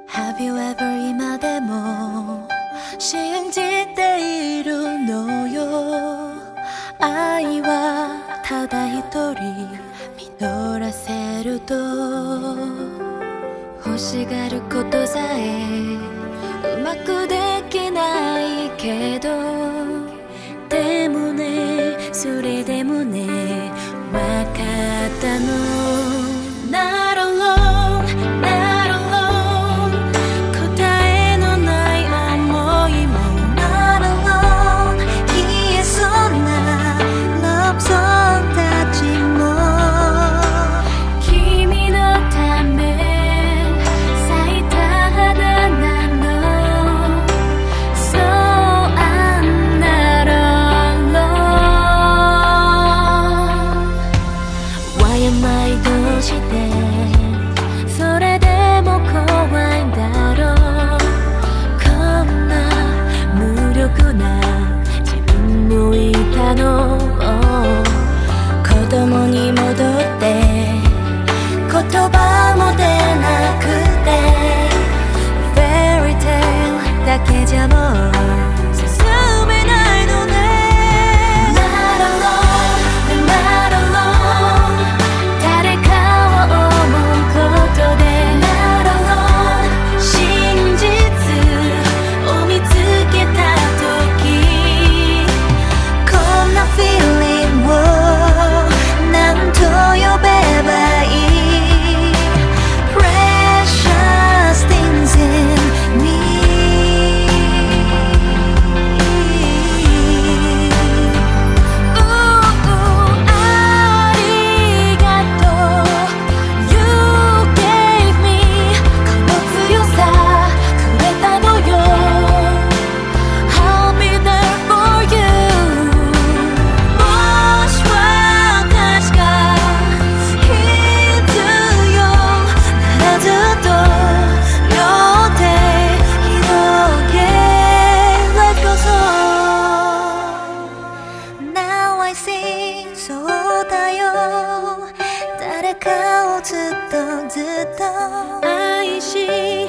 Have you ever 今でも信じているのよ。愛はただ一人実らせると、欲しがることさえうまくできないけど、でもね、それでもね、わかったの。 Not alone, not alone、 答えのない想いも Not alone、 消えそうな Love song たちも君のため咲いた花なの。 So I'm not alone。 Why am I どうしてそれでも怖いんだろう。こんな無力な自分もいたの。子供に戻って言葉も出なくて Fairy tale だけじゃもう進めないのね。 Not alone, not alone、 誰かを思うことで Not alone、 真実を見つけた時、こんな feeling を何と呼べばいい。 Precious things in me。 ありがとう You gave me この強さくれたのよ。 I'll be there for you。 もし私が必要ならずっと両手広げ Life goes on。 Now I see そうだよ、誰かをずっとずっと愛し